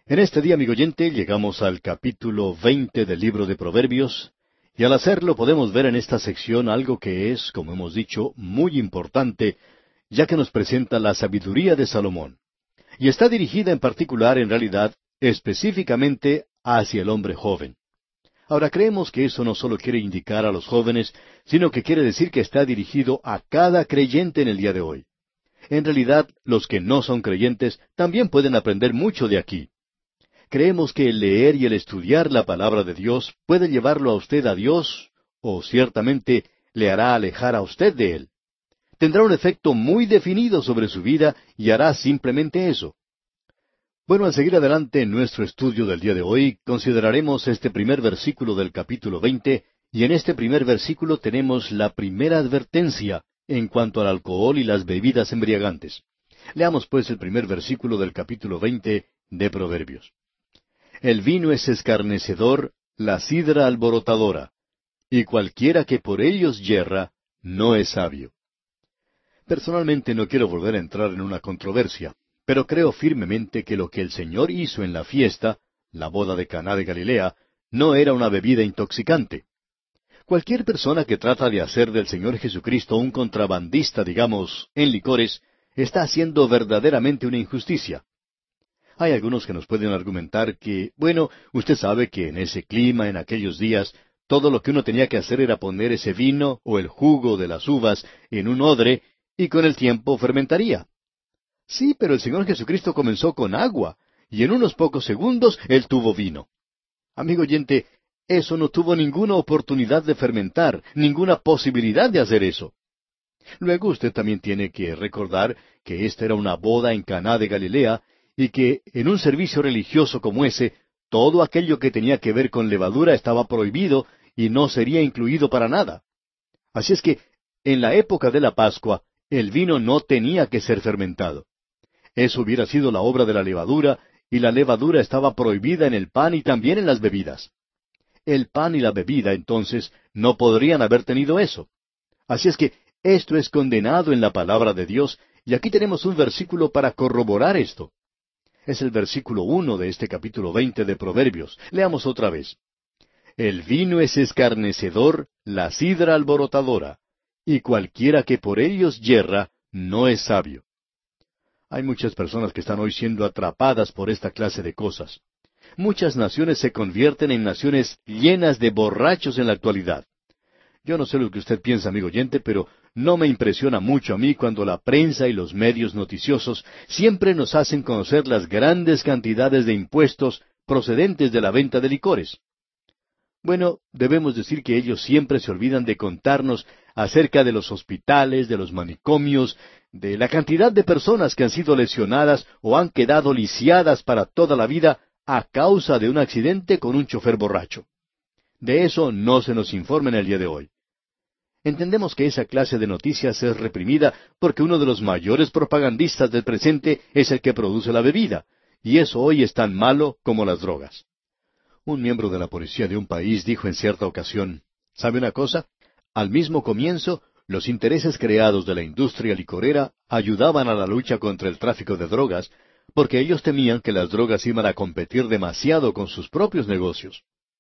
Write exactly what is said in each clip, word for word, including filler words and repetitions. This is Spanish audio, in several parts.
En este día, amigo oyente, llegamos al capítulo veinte del libro de Proverbios, y al hacerlo podemos ver en esta sección algo que es, como hemos dicho, muy importante, ya que nos presenta la sabiduría de Salomón. Y está dirigida en particular, en realidad, específicamente hacia el hombre joven. Ahora, creemos que eso no solo quiere indicar a los jóvenes, sino que quiere decir que está dirigido a cada creyente en el día de hoy. En realidad, los que no son creyentes también pueden aprender mucho de aquí. Creemos que el leer y el estudiar la palabra de Dios puede llevarlo a usted a Dios, o ciertamente le hará alejar a usted de Él. Tendrá un efecto muy definido sobre su vida y hará simplemente eso. Bueno, al seguir adelante en nuestro estudio del día de hoy, consideraremos este primer versículo del capítulo veinte, y en este primer versículo tenemos la primera advertencia en cuanto al alcohol y las bebidas embriagantes. Leamos pues el primer versículo del capítulo veinte de Proverbios. El vino es escarnecedor, la sidra alborotadora, y cualquiera que por ellos yerra, no es sabio. Personalmente no quiero volver a entrar en una controversia, pero creo firmemente que lo que el Señor hizo en la fiesta, la boda de Caná de Galilea, no era una bebida intoxicante. Cualquier persona que trata de hacer del Señor Jesucristo un contrabandista, digamos, en licores, está haciendo verdaderamente una injusticia. Hay algunos que nos pueden argumentar que, bueno, usted sabe que en ese clima, en aquellos días, todo lo que uno tenía que hacer era poner ese vino o el jugo de las uvas en un odre y con el tiempo fermentaría. Sí, pero el Señor Jesucristo comenzó con agua y en unos pocos segundos Él tuvo vino. Amigo oyente, eso no tuvo ninguna oportunidad de fermentar, ninguna posibilidad de hacer eso. Luego usted también tiene que recordar que esta era una boda en Caná de Galilea y que en un servicio religioso como ese, todo aquello que tenía que ver con levadura estaba prohibido y no sería incluido para nada. Así es que, en la época de la Pascua, el vino no tenía que ser fermentado. Eso hubiera sido la obra de la levadura, y la levadura estaba prohibida en el pan y también en las bebidas. El pan y la bebida, entonces, no podrían haber tenido eso. Así es que esto es condenado en la palabra de Dios, y aquí tenemos un versículo para corroborar esto. Es el versículo uno de este capítulo veinte de Proverbios. Leamos otra vez. El vino es escarnecedor, la sidra alborotadora, y cualquiera que por ellos yerra, no es sabio. Hay muchas personas que están hoy siendo atrapadas por esta clase de cosas. Muchas naciones se convierten en naciones llenas de borrachos en la actualidad. Yo no sé lo que usted piensa, amigo oyente, pero no me impresiona mucho a mí cuando la prensa y los medios noticiosos siempre nos hacen conocer las grandes cantidades de impuestos procedentes de la venta de licores. Bueno, debemos decir que ellos siempre se olvidan de contarnos acerca de los hospitales, de los manicomios, de la cantidad de personas que han sido lesionadas o han quedado lisiadas para toda la vida a causa de un accidente con un chofer borracho. De eso no se nos informa en el día de hoy. Entendemos que esa clase de noticias es reprimida porque uno de los mayores propagandistas del presente es el que produce la bebida, y eso hoy es tan malo como las drogas. Un miembro de la policía de un país dijo en cierta ocasión, ¿sabe una cosa? Al mismo comienzo, los intereses creados de la industria licorera ayudaban a la lucha contra el tráfico de drogas, porque ellos temían que las drogas iban a competir demasiado con sus propios negocios.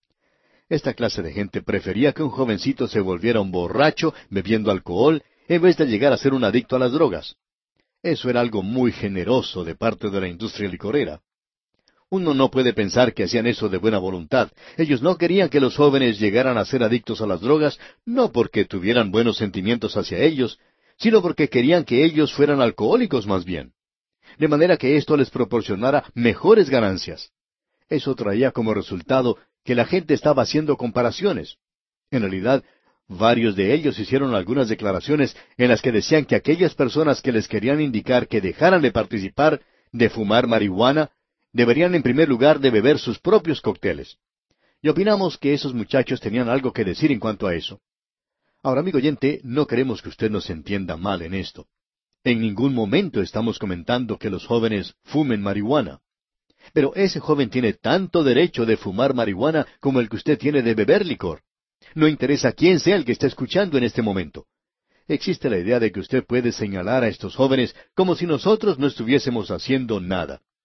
Esta clase de gente prefería que un jovencito se volviera un borracho bebiendo alcohol en vez de llegar a ser un adicto a las drogas. Eso era algo muy generoso de parte de la industria licorera. Uno no puede pensar que hacían eso de buena voluntad. Ellos no querían que los jóvenes llegaran a ser adictos a las drogas, no porque tuvieran buenos sentimientos hacia ellos, sino porque querían que ellos fueran alcohólicos más bien. De manera que esto les proporcionara mejores ganancias. Eso traía como resultado que la gente estaba haciendo comparaciones. En realidad, varios de ellos hicieron algunas declaraciones en las que decían que aquellas personas que les querían indicar que dejaran de participar, de fumar marihuana, deberían en primer lugar de beber sus propios cócteles. Y opinamos que esos muchachos tenían algo que decir en cuanto a eso. Ahora, amigo oyente, no queremos que usted nos entienda mal en esto. En ningún momento estamos comentando que los jóvenes fumen marihuana. Pero ese joven tiene tanto derecho de fumar marihuana como el que usted tiene de beber licor. No interesa quién sea el que esté escuchando en este momento. Existe la idea de que usted puede señalar a estos jóvenes como si nosotros no estuviésemos haciendo nada.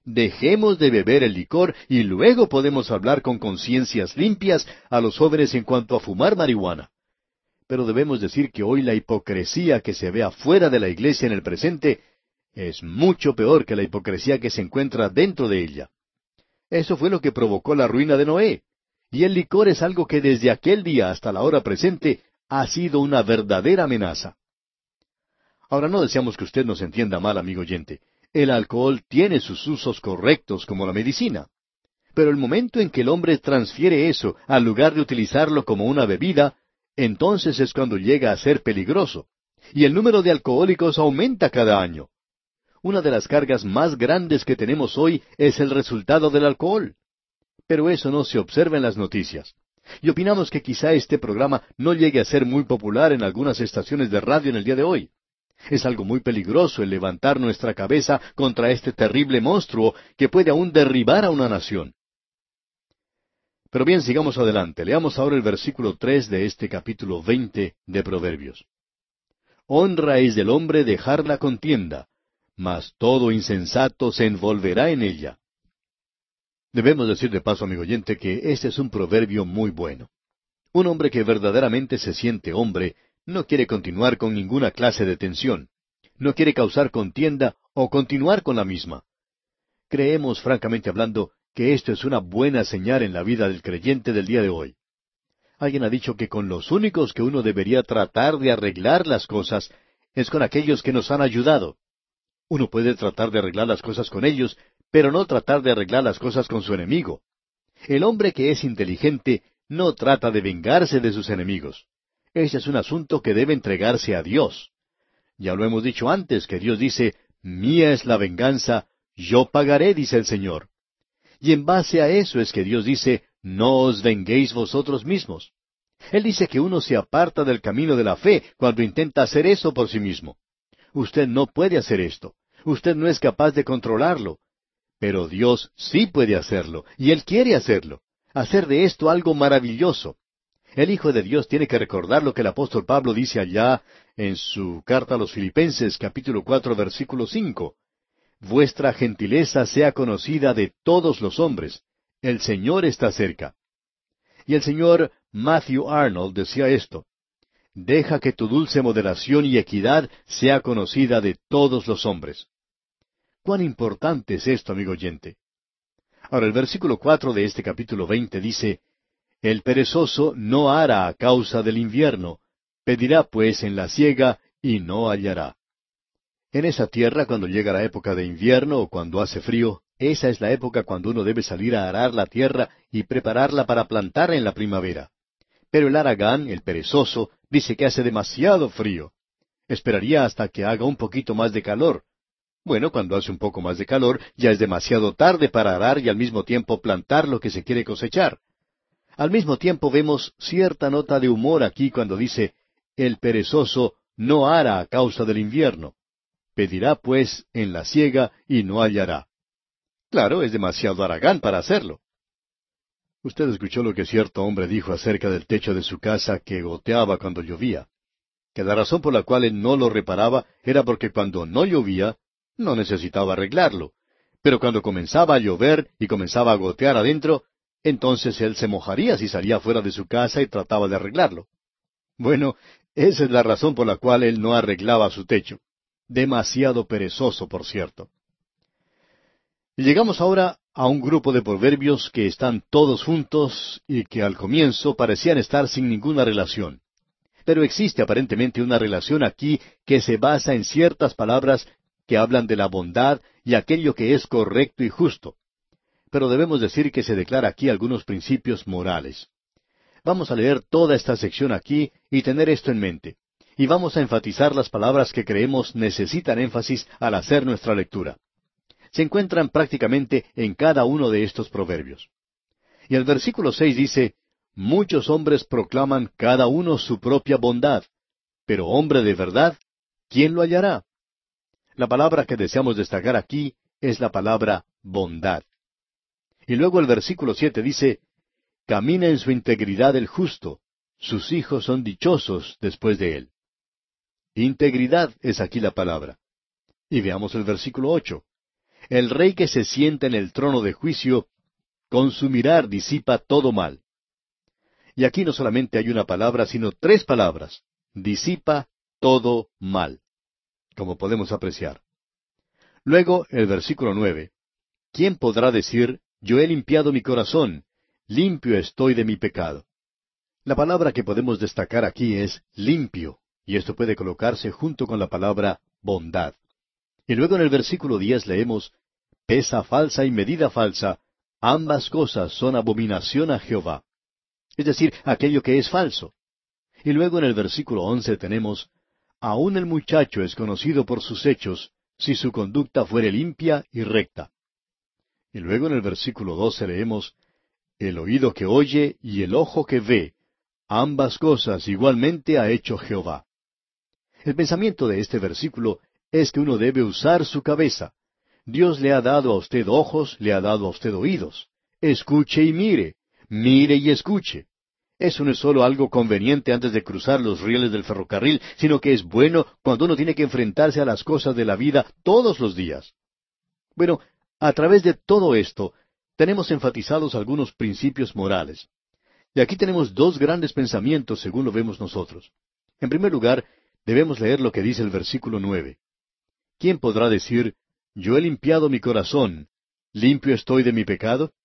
Dejemos de beber el licor y luego podemos hablar con conciencias limpias a los jóvenes en cuanto a fumar marihuana. Pero debemos decir que hoy la hipocresía que se ve afuera de la iglesia en el presente es mucho peor que la hipocresía que se encuentra dentro de ella. Eso fue lo que provocó la ruina de Noé. Y el licor es algo que desde aquel día hasta la hora presente ha sido una verdadera amenaza. Ahora, no deseamos que usted nos entienda mal, amigo oyente. El alcohol tiene sus usos correctos como la medicina. Pero el momento en que el hombre transfiere eso al lugar de utilizarlo como una bebida, entonces es cuando llega a ser peligroso. Y el número de alcohólicos aumenta cada año. Una de las cargas más grandes que tenemos hoy es el resultado del alcohol. Pero eso no se observa en las noticias. Y opinamos que quizá este programa no llegue a ser muy popular en algunas estaciones de radio en el día de hoy. Es algo muy peligroso el levantar nuestra cabeza contra este terrible monstruo que puede aún derribar a una nación. Pero bien, sigamos adelante. Leamos ahora el versículo tres de este capítulo veinte de Proverbios. Honra es del hombre dejar la contienda, mas todo insensato se envolverá en ella. Debemos decir de paso, amigo oyente, que este es un proverbio muy bueno. Un hombre que verdaderamente se siente hombre no quiere continuar con ninguna clase de tensión. No quiere causar contienda o continuar con la misma. Creemos, francamente hablando, que esto es una buena señal en la vida del creyente del día de hoy. Alguien ha dicho que con los únicos que uno debería tratar de arreglar las cosas es con aquellos que nos han ayudado. Uno puede tratar de arreglar las cosas con ellos, pero no tratar de arreglar las cosas con su enemigo. El hombre que es inteligente no trata de vengarse de sus enemigos. Ese es un asunto que debe entregarse a Dios. Ya lo hemos dicho antes, que Dios dice, mía es la venganza, yo pagaré, dice el Señor. Y en base a eso es que Dios dice, no os venguéis vosotros mismos. Él dice que uno se aparta del camino de la fe cuando intenta hacer eso por sí mismo. Usted no puede hacer esto. Usted no es capaz de controlarlo. Pero Dios sí puede hacerlo, y Él quiere hacerlo. Hacer de esto algo maravilloso. El Hijo de Dios tiene que recordar lo que el apóstol Pablo dice allá en su carta a los Filipenses, capítulo cuatro, versículo cinco. Vuestra gentileza sea conocida de todos los hombres. El Señor está cerca. Y el señor Matthew Arnold decía esto. Deja que tu dulce moderación y equidad sea conocida de todos los hombres. ¿Cuán importante es esto, amigo oyente? Ahora, el versículo cuatro de este capítulo veinte dice, El perezoso no ara a causa del invierno, pedirá pues en la siega y no hallará. En esa tierra, cuando llega la época de invierno o cuando hace frío, esa es la época cuando uno debe salir a arar la tierra y prepararla para plantar en la primavera. Pero el haragán, el perezoso, dice que hace demasiado frío. Esperaría hasta que haga un poquito más de calor. Bueno, cuando hace un poco más de calor, ya es demasiado tarde para arar y al mismo tiempo plantar lo que se quiere cosechar. Al mismo tiempo vemos cierta nota de humor aquí cuando dice, el perezoso no ara a causa del invierno. Pedirá pues en la siega y no hallará. Claro, es demasiado haragán para hacerlo. Usted escuchó lo que cierto hombre dijo acerca del techo de su casa que goteaba cuando llovía. Que la razón por la cual él no lo reparaba era porque cuando no llovía, no necesitaba arreglarlo. Pero cuando comenzaba a llover y comenzaba a gotear adentro, entonces él se mojaría si salía fuera de su casa y trataba de arreglarlo. Bueno, esa es la razón por la cual él no arreglaba su techo. Demasiado perezoso, por cierto. Y llegamos ahora a un grupo de proverbios que están todos juntos y que al comienzo parecían estar sin ninguna relación. Pero existe aparentemente una relación aquí que se basa en ciertas palabras que hablan de la bondad y aquello que es correcto y justo. Pero debemos decir que se declara aquí algunos principios morales. Vamos a leer toda esta sección aquí y tener esto en mente. Y vamos a enfatizar las palabras que creemos necesitan énfasis al hacer nuestra lectura. Se encuentran prácticamente en cada uno de estos proverbios. Y el versículo seis dice, Muchos hombres proclaman cada uno su propia bondad, pero hombre de verdad, ¿quién lo hallará? La palabra que deseamos destacar aquí es la palabra bondad. Y luego el versículo siete dice, Camina en su integridad el justo, sus hijos son dichosos después de él. Integridad es aquí la palabra. Y veamos el versículo ocho. El rey que se sienta en el trono de juicio, con su mirar disipa todo mal. Y aquí no solamente hay una palabra, sino tres palabras. Disipa todo mal, como podemos apreciar. Luego, el versículo nueve. ¿Quién podrá decir, yo he limpiado mi corazón, limpio estoy de mi pecado? La palabra que podemos destacar aquí es limpio, y esto puede colocarse junto con la palabra bondad. Y luego en el versículo diez leemos, pesa falsa y medida falsa, ambas cosas son abominación a Jehová. Es decir, aquello que es falso. Y luego en el versículo once tenemos, aun el muchacho es conocido por sus hechos, si su conducta fuere limpia y recta. Y luego en el versículo doce leemos, el oído que oye y el ojo que ve, ambas cosas igualmente ha hecho Jehová. El pensamiento de este versículo es que uno debe usar su cabeza. Dios le ha dado a usted ojos, le ha dado a usted oídos. Escuche y mire, mire y escuche. Eso no es solo algo conveniente antes de cruzar los rieles del ferrocarril, sino que es bueno cuando uno tiene que enfrentarse a las cosas de la vida todos los días. Bueno, a través de todo esto, tenemos enfatizados algunos principios morales. Y aquí tenemos dos grandes pensamientos según lo vemos nosotros. En primer lugar, debemos leer lo que dice el versículo nueve. ¿Quién podrá decir, yo he limpiado mi corazón, limpio estoy de mi pecado?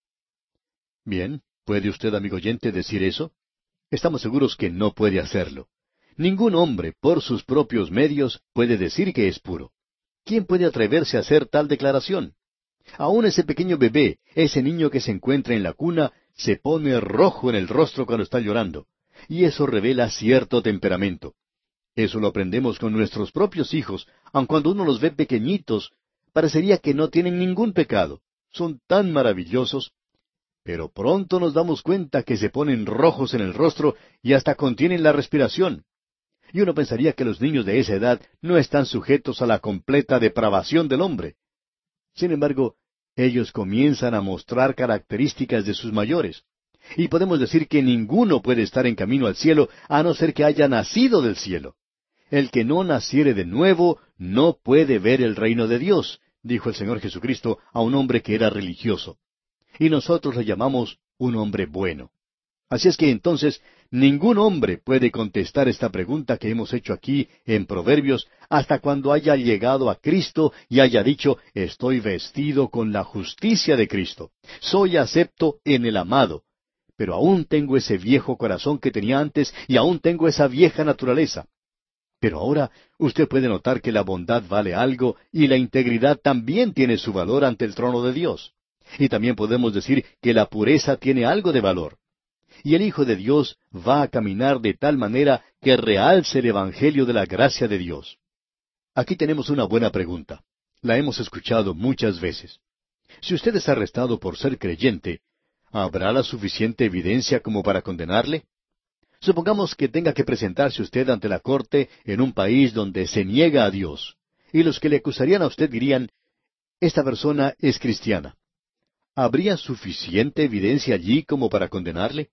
Bien, ¿puede usted, amigo oyente, decir eso? Estamos seguros que no puede hacerlo. Ningún hombre, por sus propios medios, puede decir que es puro. ¿Quién puede atreverse a hacer tal declaración? Aún ese pequeño bebé, ese niño que se encuentra en la cuna, se pone rojo en el rostro cuando está llorando. Y eso revela cierto temperamento. Eso lo aprendemos con nuestros propios hijos, aun cuando uno los ve pequeñitos, parecería que no tienen ningún pecado. Son tan maravillosos. Pero pronto nos damos cuenta que se ponen rojos en el rostro y hasta contienen la respiración. Y uno pensaría que los niños de esa edad no están sujetos a la completa depravación del hombre. Sin embargo, ellos comienzan a mostrar características de sus mayores. Y podemos decir que ninguno puede estar en camino al cielo a no ser que haya nacido del cielo. El que no naciere de nuevo no puede ver el reino de Dios, dijo el Señor Jesucristo a un hombre que era religioso. Y nosotros le llamamos un hombre bueno. Así es que entonces ningún hombre puede contestar esta pregunta que hemos hecho aquí en Proverbios hasta cuando haya llegado a Cristo y haya dicho, estoy vestido con la justicia de Cristo. Soy acepto en el amado. Pero aún tengo ese viejo corazón que tenía antes y aún tengo esa vieja naturaleza. Pero ahora usted puede notar que la bondad vale algo y la integridad también tiene su valor ante el trono de Dios. Y también podemos decir que la pureza tiene algo de valor. Y el Hijo de Dios va a caminar de tal manera que realce el Evangelio de la gracia de Dios. Aquí tenemos una buena pregunta. La hemos escuchado muchas veces. Si usted es arrestado por ser creyente, ¿habrá la suficiente evidencia como para condenarle? Supongamos que tenga que presentarse usted ante la corte en un país donde se niega a Dios, y los que le acusarían a usted dirían, esta persona es cristiana. ¿Habría suficiente evidencia allí como para condenarle?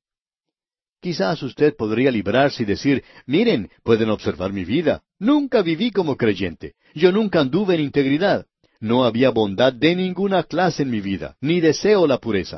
Quizás usted podría librarse y decir, miren, pueden observar mi vida. Nunca viví como creyente. Yo nunca anduve en integridad. No había bondad de ninguna clase en mi vida, ni deseo la pureza.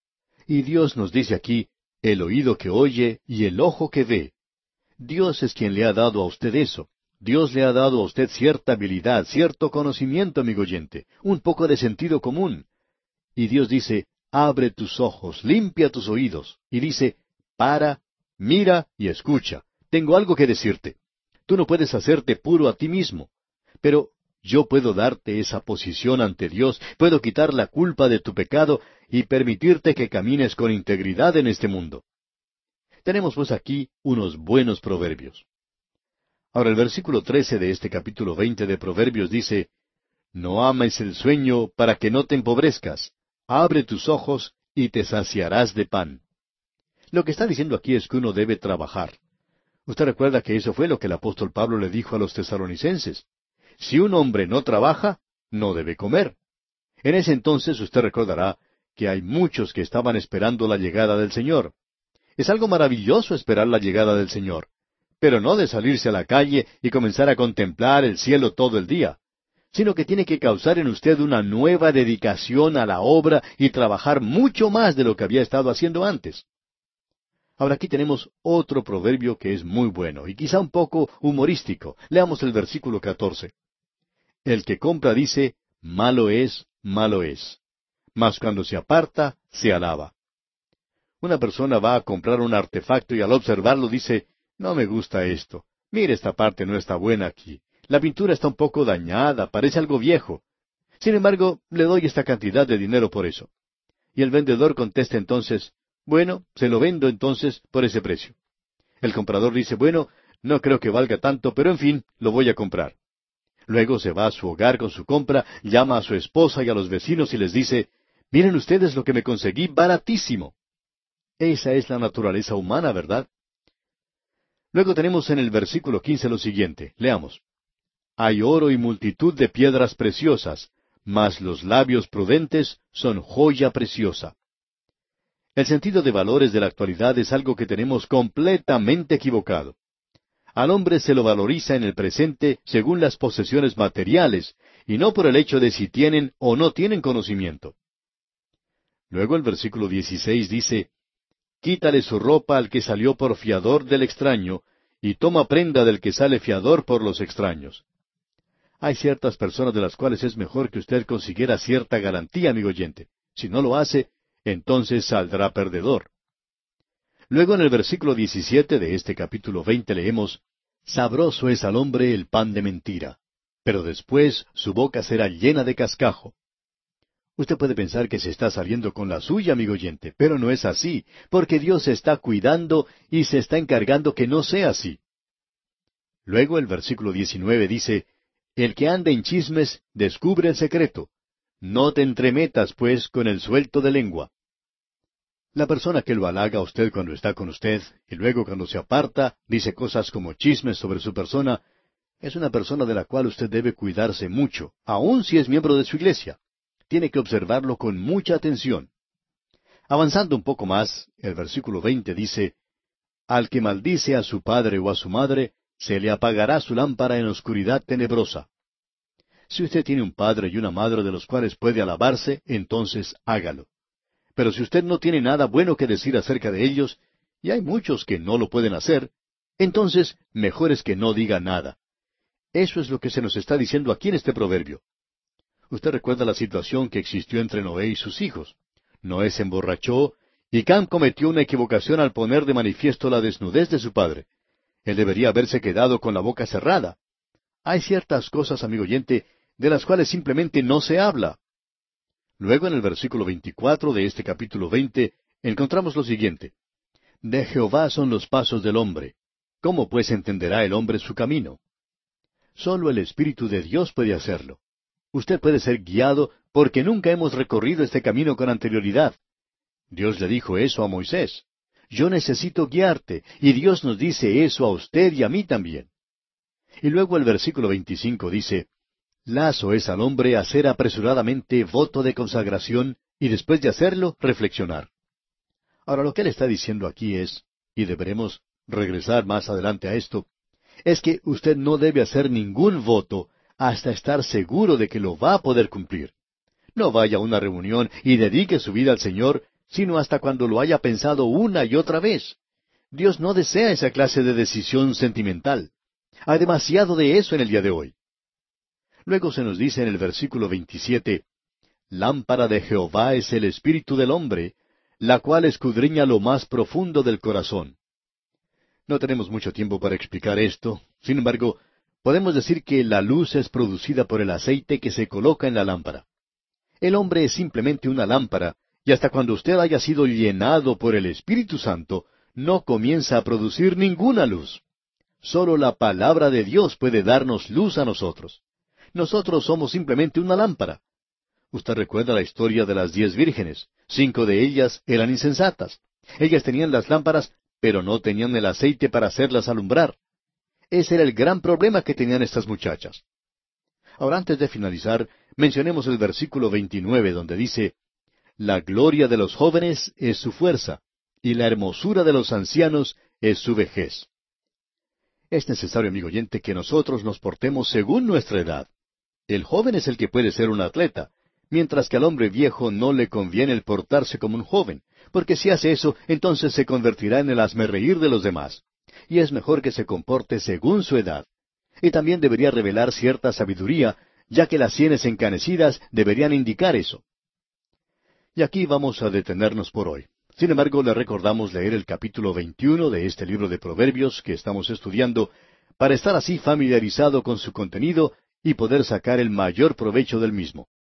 Y Dios nos dice aquí, el oído que oye y el ojo que ve. Dios es quien le ha dado a usted eso. Dios le ha dado a usted cierta habilidad, cierto conocimiento, amigo oyente, un poco de sentido común. Y Dios dice, abre tus ojos, limpia tus oídos. Y dice, para, mira y escucha. Tengo algo que decirte. Tú no puedes hacerte puro a ti mismo, pero yo puedo darte esa posición ante Dios, puedo quitar la culpa de tu pecado y permitirte que camines con integridad en este mundo. Tenemos pues aquí unos buenos proverbios. Ahora el versículo trece de este capítulo veinte de Proverbios dice, no ames el sueño para que no te empobrezcas. Abre tus ojos y te saciarás de pan. Lo que está diciendo aquí es que uno debe trabajar. Usted recuerda que eso fue lo que el apóstol Pablo le dijo a los tesalonicenses. Si un hombre no trabaja, no debe comer. En ese entonces usted recordará que hay muchos que estaban esperando la llegada del Señor. Es algo maravilloso esperar la llegada del Señor, pero no de salirse a la calle y comenzar a contemplar el cielo todo el día. sino que tiene que causar en usted una nueva dedicación a la obra y trabajar mucho más de lo que había estado haciendo antes. Ahora aquí tenemos otro proverbio que es muy bueno y quizá un poco humorístico. Leamos el versículo catorce. El que compra dice, malo es, malo es. Mas cuando se aparta, se alaba. Una persona va a comprar un artefacto y al observarlo dice, no me gusta esto. Mire, esta parte no está buena aquí. La pintura está un poco dañada, parece algo viejo. Sin embargo, le doy esta cantidad de dinero por eso. Y el vendedor contesta entonces, bueno, se lo vendo entonces por ese precio. El comprador dice, bueno, no creo que valga tanto, pero en fin, lo voy a comprar. Luego se va a su hogar con su compra, llama a su esposa y a los vecinos y les dice, miren ustedes lo que me conseguí baratísimo. Esa es la naturaleza humana, ¿verdad? Luego tenemos en el versículo quince lo siguiente, leamos. Hay oro y multitud de piedras preciosas, mas los labios prudentes son joya preciosa. El sentido de valores de la actualidad es algo que tenemos completamente equivocado. Al hombre se lo valoriza en el presente según las posesiones materiales, y no por el hecho de si tienen o no tienen conocimiento. Luego el versículo dieciséis dice, Quítale su ropa al que salió por fiador del extraño, y toma prenda del que sale fiador por los extraños. Hay ciertas personas de las cuales es mejor que usted consiguiera cierta garantía, amigo oyente. Si no lo hace, entonces saldrá perdedor. Luego en el versículo diecisiete de este capítulo veinte leemos, Sabroso es al hombre el pan de mentira, pero después su boca será llena de cascajo. Usted puede pensar que se está saliendo con la suya, amigo oyente, pero no es así, porque Dios se está cuidando y se está encargando que no sea así. Luego el versículo diecinueve dice, El que anda en chismes descubre el secreto. No te entremetas, pues, con el suelto de lengua. La persona que lo halaga a usted cuando está con usted, y luego cuando se aparta, dice cosas como chismes sobre su persona, es una persona de la cual usted debe cuidarse mucho, aun si es miembro de su iglesia. Tiene que observarlo con mucha atención. Avanzando un poco más, el versículo veinte dice, Al que maldice a su padre o a su madre, se le apagará su lámpara en oscuridad tenebrosa. Si usted tiene un padre y una madre de los cuales puede alabarse, entonces hágalo. Pero si usted no tiene nada bueno que decir acerca de ellos, y hay muchos que no lo pueden hacer, entonces mejor es que no diga nada. Eso es lo que se nos está diciendo aquí en este proverbio. Usted recuerda la situación que existió entre Noé y sus hijos. Noé se emborrachó, y Cam cometió una equivocación al poner de manifiesto la desnudez de su padre. Él debería haberse quedado con la boca cerrada. Hay ciertas cosas, amigo oyente, de las cuales simplemente no se habla. Luego en el versículo veinticuatro de este capítulo veinte encontramos lo siguiente. De Jehová son los pasos del hombre. ¿Cómo pues entenderá el hombre su camino? Solo el Espíritu de Dios puede hacerlo. Usted puede ser guiado porque nunca hemos recorrido este camino con anterioridad. Dios le dijo eso a Moisés. Yo necesito guiarte, y Dios nos dice eso a usted y a mí también. Y luego el versículo veinticinco dice, Lazo es al hombre hacer apresuradamente voto de consagración, y después de hacerlo, reflexionar. Ahora lo que él está diciendo aquí es, y deberemos regresar más adelante a esto, es que usted no debe hacer ningún voto hasta estar seguro de que lo va a poder cumplir. No vaya a una reunión y dedique su vida al Señor, sino hasta cuando lo haya pensado una y otra vez. Dios no desea esa clase de decisión sentimental. Hay demasiado de eso en el día de hoy. Luego se nos dice en el versículo veintisiete, Lámpara de Jehová es el espíritu del hombre, la cual escudriña lo más profundo del corazón. No tenemos mucho tiempo para explicar esto, sin embargo, podemos decir que la luz es producida por el aceite que se coloca en la lámpara. El hombre es simplemente una lámpara, y hasta cuando usted haya sido llenado por el Espíritu Santo, no comienza a producir ninguna luz. Solo la palabra de Dios puede darnos luz a nosotros. Nosotros somos simplemente una lámpara. Usted recuerda la historia de las diez vírgenes. Cinco de ellas eran insensatas. Ellas tenían las lámparas, pero no tenían el aceite para hacerlas alumbrar. Ese era el gran problema que tenían estas muchachas. Ahora, antes de finalizar, mencionemos el versículo veintinueve, donde dice, La gloria de los jóvenes es su fuerza, y la hermosura de los ancianos es su vejez. Es necesario, amigo oyente, que nosotros nos portemos según nuestra edad. El joven es el que puede ser un atleta, mientras que al hombre viejo no le conviene el portarse como un joven, porque si hace eso, entonces se convertirá en el hazmerreír de los demás. Y es mejor que se comporte según su edad. Y también debería revelar cierta sabiduría, ya que las sienes encanecidas deberían indicar eso. Y aquí vamos a detenernos por hoy. Sin embargo, le recordamos leer el capítulo veintiuno de este libro de Proverbios que estamos estudiando, para estar así familiarizado con su contenido y poder sacar el mayor provecho del mismo.